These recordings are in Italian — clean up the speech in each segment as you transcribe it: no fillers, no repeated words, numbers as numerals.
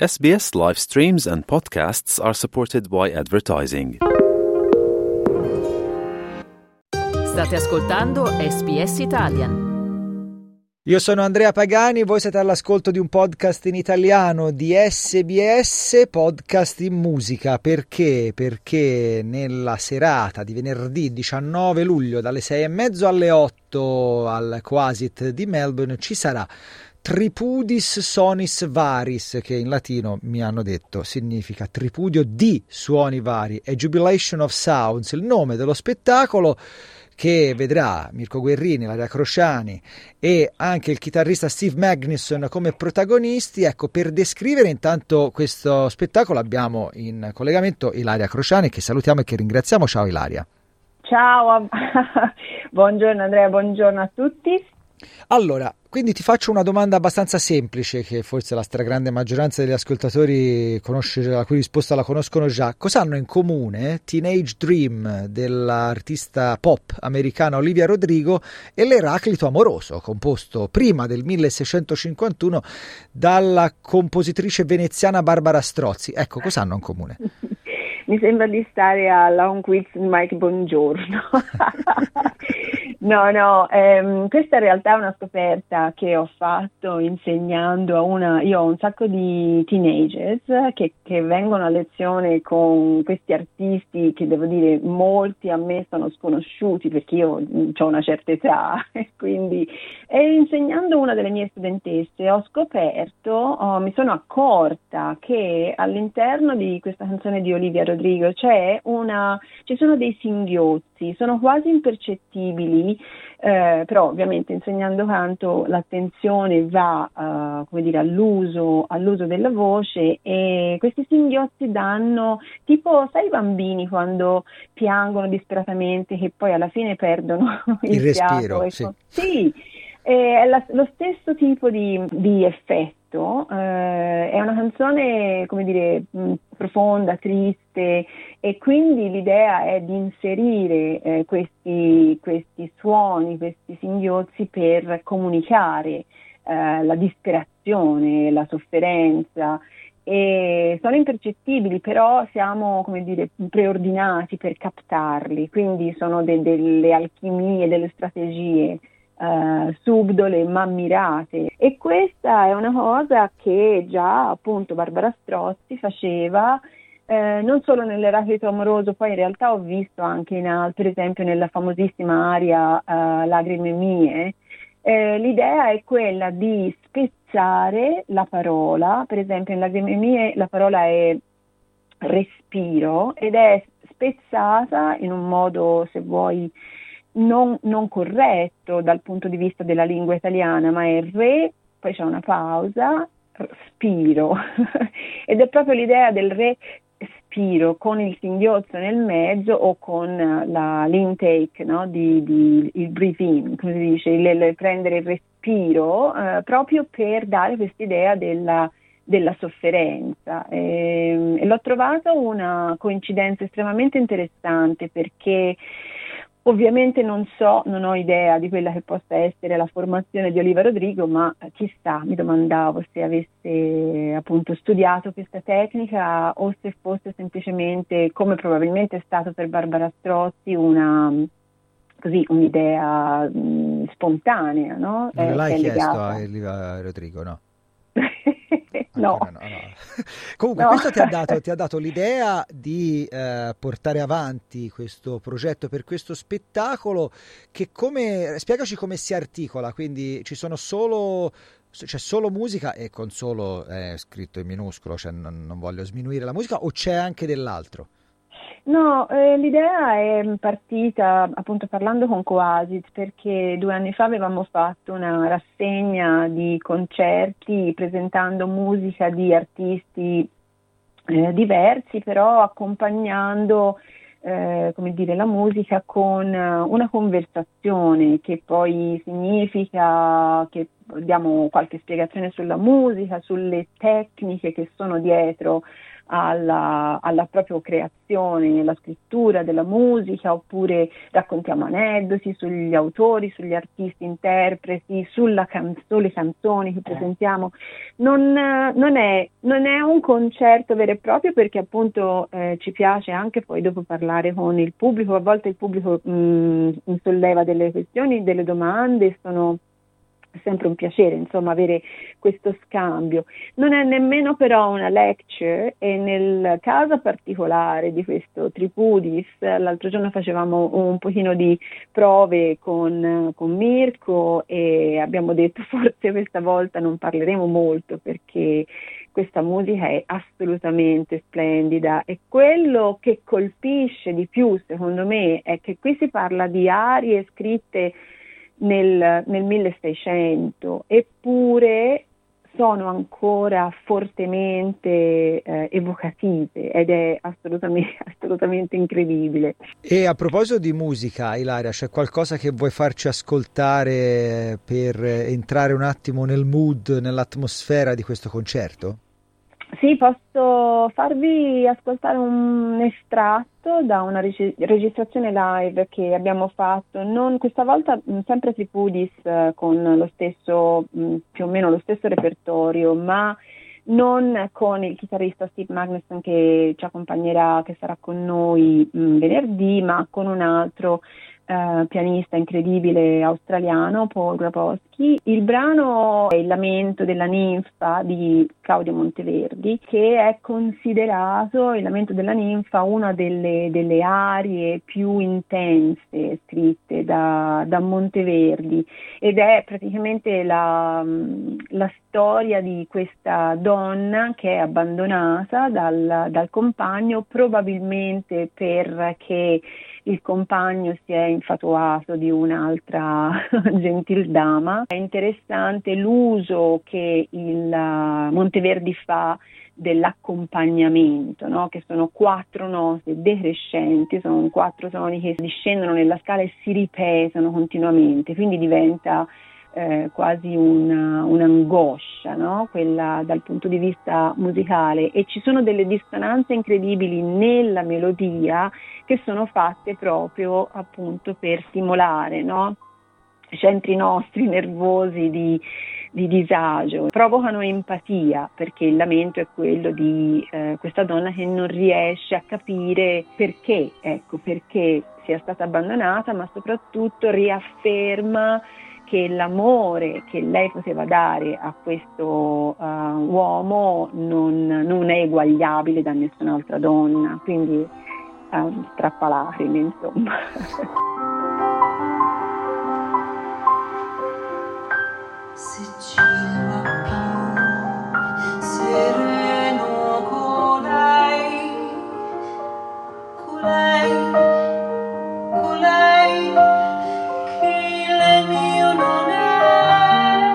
SBS live streams and podcasts are supported by advertising. State ascoltando SBS Italian. Io sono Andrea Pagani, voi siete all'ascolto di un podcast in italiano di SBS, podcast in musica. Perché? Perché nella serata di venerdì 19 luglio dalle 6:30 alle 8 al Quasit di Melbourne ci sarà Tripudis Sonis Varis, che in latino mi hanno detto significa tripudio di suoni vari, e Jubilation of Sounds, il nome dello spettacolo, che vedrà Mirko Guerrini, Ilaria Crociani e anche il chitarrista Steve Magnusson come protagonisti. Ecco, per descrivere intanto questo spettacolo abbiamo in collegamento Ilaria Crociani, che salutiamo e che ringraziamo. Ciao Ilaria. Ciao, buongiorno Andrea, buongiorno a tutti. Allora, quindi ti faccio una domanda abbastanza semplice, che forse la stragrande maggioranza degli ascoltatori conosce, la cui risposta la conoscono già. Cosa hanno in comune Teenage Dream dell'artista pop americana Olivia Rodrigo e l'Eraclito Amoroso, composto prima del 1651 dalla compositrice veneziana Barbara Strozzi? Ecco, cosa hanno in comune? Mi sembra di stare a Long Quiz Mike Buongiorno. No, questa in realtà è una scoperta che ho fatto insegnando io ho un sacco di teenagers che vengono a lezione con questi artisti che, devo dire, molti a me sono sconosciuti perché io ho una certa età, e insegnando una delle mie studentesse ho scoperto, mi sono accorta che all'interno di questa canzone di Olivia Rodrigo ci sono dei singhiozzi, sono quasi impercettibili. Però ovviamente insegnando canto l'attenzione va all'uso della voce, e questi singhiozzi danno, tipo, sai, i bambini quando piangono disperatamente che poi alla fine perdono il respiro, fiato. Sì, è lo stesso tipo di effetto. È una canzone, profonda, triste, e quindi l'idea è di inserire questi suoni, questi singhiozzi per comunicare la disperazione, la sofferenza, e sono impercettibili, però siamo, preordinati per captarli, quindi sono delle alchimie, delle strategie subdole ma mirate, e questa è una cosa che già appunto Barbara Strozzi faceva non solo nell'Eraclito Amoroso, poi in realtà ho visto anche per esempio nella famosissima aria Lagrime mie. L'idea è quella di spezzare la parola. Per esempio in Lagrime mie la parola è respiro ed è spezzata in un modo, se vuoi, non corretto dal punto di vista della lingua italiana, ma è re, poi c'è una pausa, spiro ed è proprio l'idea del respiro con il singhiozzo nel mezzo, o con l'intake, no? Il breathe in, come si dice, il prendere il respiro, proprio per dare quest'idea della sofferenza, e l'ho trovato una coincidenza estremamente interessante, perché ovviamente non ho idea di quella che possa essere la formazione di Olivia Rodrigo, ma chissà, mi domandavo se avesse appunto studiato questa tecnica o se fosse semplicemente, come probabilmente è stato per Barbara Strozzi, un'idea spontanea, no? Non l'hai chiesto a Olivia Rodrigo, no? No. Comunque no. Questo ti ha dato l'idea di portare avanti questo progetto per questo spettacolo, che spiegaci come si articola. Quindi c'è solo musica, e con solo è scritto in minuscolo, cioè non voglio sminuire la musica, o c'è anche dell'altro? No, l'idea è partita appunto parlando con Coasit, perché 2 anni fa avevamo fatto una rassegna di concerti presentando musica di artisti diversi, però accompagnando la musica con una conversazione, che poi significa che diamo qualche spiegazione sulla musica, sulle tecniche che sono dietro alla propria creazione, la scrittura della musica, oppure raccontiamo aneddoti sugli autori, sugli artisti interpreti, sulle canzoni che presentiamo. Non è un concerto vero e proprio, perché appunto ci piace anche poi dopo parlare con il pubblico. A volte il pubblico solleva delle questioni, delle domande, sono sempre un piacere, insomma, avere questo scambio. Non è nemmeno però una lecture, e nel caso particolare di questo Tripudis, l'altro giorno facevamo un pochino di prove con Mirko e abbiamo detto forse questa volta non parleremo molto, perché questa musica è assolutamente splendida, e quello che colpisce di più secondo me è che qui si parla di arie scritte nel 1600, eppure sono ancora fortemente evocative, ed è assolutamente incredibile. E a proposito di musica, Ilaria, c'è qualcosa che vuoi farci ascoltare per entrare un attimo nel mood, nell'atmosfera di questo concerto? Sì, posso farvi ascoltare un estratto da una registrazione live che abbiamo fatto, non questa volta sempre Tripudis, con lo stesso, più o meno lo stesso repertorio, ma non con il chitarrista Steve Magnusson che ci accompagnerà, che sarà con noi venerdì, ma con un altro pianista incredibile australiano, Paul Grabowski. Il brano è Il lamento della ninfa di Claudio Monteverdi, che è considerato, il lamento della ninfa, una delle arie più intense scritte da Monteverdi, ed è praticamente la storia di questa donna che è abbandonata dal compagno, probabilmente perché il compagno si è infatuato di un'altra gentildama. È interessante l'uso che il Monteverdi fa dell'accompagnamento, no? Che sono 4 note decrescenti, sono 4 toni che discendono nella scala e si ripetono continuamente, quindi diventa quasi un'angoscia, no? Quella dal punto di vista musicale, e ci sono delle dissonanze incredibili nella melodia che sono fatte proprio appunto per stimolare, no? Centri nostri nervosi di disagio, provocano empatia, perché il lamento è quello di questa donna che non riesce a capire perché sia stata abbandonata, ma soprattutto riafferma che l'amore che lei poteva dare a questo uomo non è eguagliabile da nessun'altra donna, quindi strappalacrime, insomma. Se giro più sereno colei che il mio non è,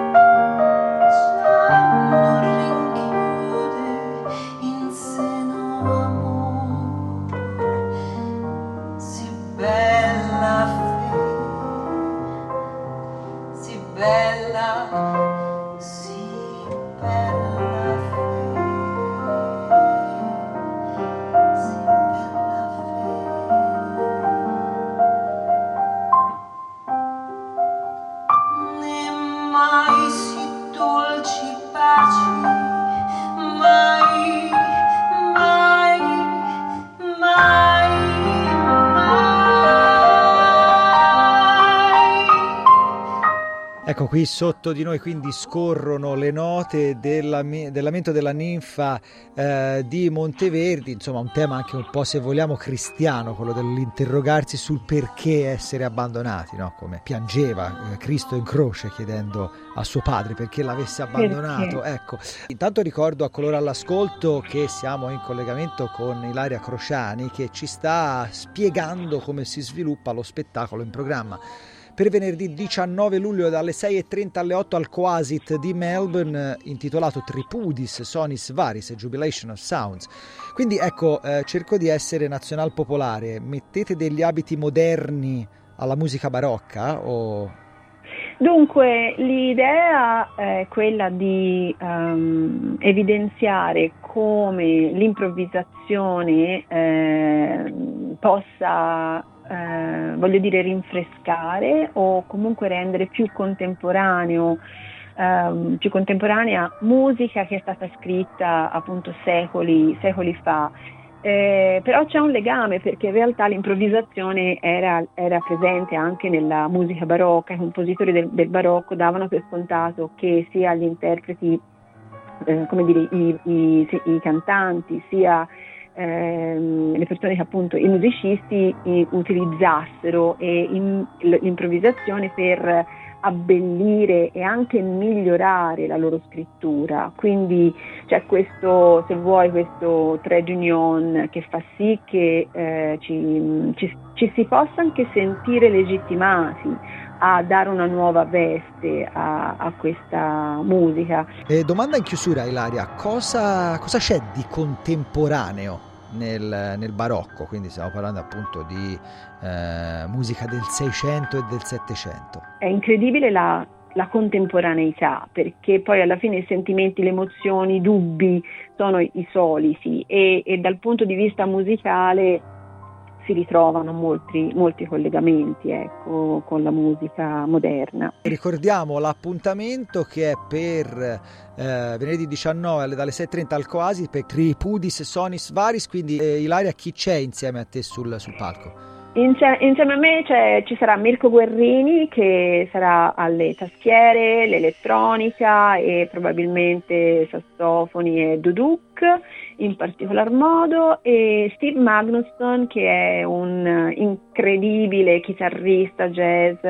già non rinchiude in seno amore, si bella si bella, sì bella sì bella né mai si dolci paci, mai, mai, mai, Ecco, qui sotto di noi quindi scorrono le note del lamento della ninfa di Monteverdi, insomma un tema anche un po', se vogliamo, cristiano, quello dell'interrogarsi sul perché essere abbandonati, no? Come piangeva Cristo in croce chiedendo a suo padre perché l'avesse abbandonato. Ecco, intanto ricordo a coloro all'ascolto che siamo in collegamento con Ilaria Crociani, che ci sta spiegando come si sviluppa lo spettacolo in programma per venerdì 19 luglio dalle 6:30 alle 8 al Quasit di Melbourne, intitolato Tripudis Sonis Varis, A Jubilation of Sounds. Quindi ecco, cerco di essere nazional popolare. Mettete degli abiti moderni alla musica barocca o... Dunque, l'idea è quella di evidenziare come l'improvvisazione possa, voglio dire, rinfrescare o comunque rendere più contemporanea musica che è stata scritta appunto secoli fa. Però c'è un legame, perché in realtà l'improvvisazione era presente anche nella musica barocca. I compositori del barocco davano per scontato che sia gli interpreti, come dire, i cantanti, sia le persone che appunto i musicisti utilizzassero l'improvvisazione per abbellire e anche migliorare la loro scrittura. Quindi c'è questo, se vuoi, questo trade union che fa sì che ci si possa anche sentire legittimati a dare una nuova veste a questa musica. Domanda in chiusura, Ilaria, cosa c'è di contemporaneo nel barocco? Quindi stiamo parlando appunto di musica del 600 e del 700. È incredibile la contemporaneità, perché poi alla fine i sentimenti, le emozioni, i dubbi sono i soliti e dal punto di vista musicale si ritrovano molti collegamenti, ecco, con la musica moderna. Ricordiamo l'appuntamento che è per venerdì 19 dalle 6:30 al Coasi per Tripudis Sonis Varis. Quindi Ilaria, chi c'è insieme a te sul palco? Insieme a me ci sarà Mirko Guerrini, che sarà alle tastiere, l'elettronica e probabilmente sassofoni e duduk in particolar modo, e Steve Magnusson, che è un incredibile chitarrista jazz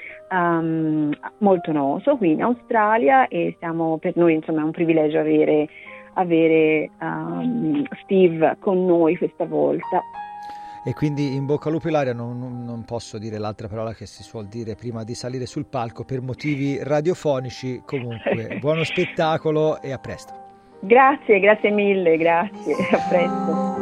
molto noto qui in Australia, e per noi insomma è un privilegio avere Steve con noi questa volta. E quindi in bocca al lupo, Ilaria. Non posso dire l'altra parola che si suol dire prima di salire sul palco per motivi radiofonici. Comunque buono spettacolo e a presto. Grazie mille, grazie, a presto.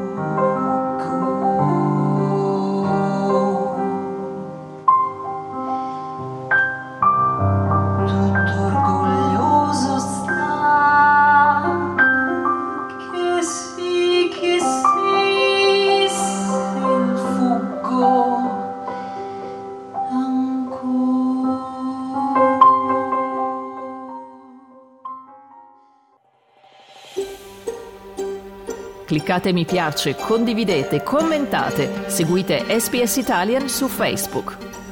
Cliccate mi piace, condividete, commentate, seguite SPS Italian su Facebook.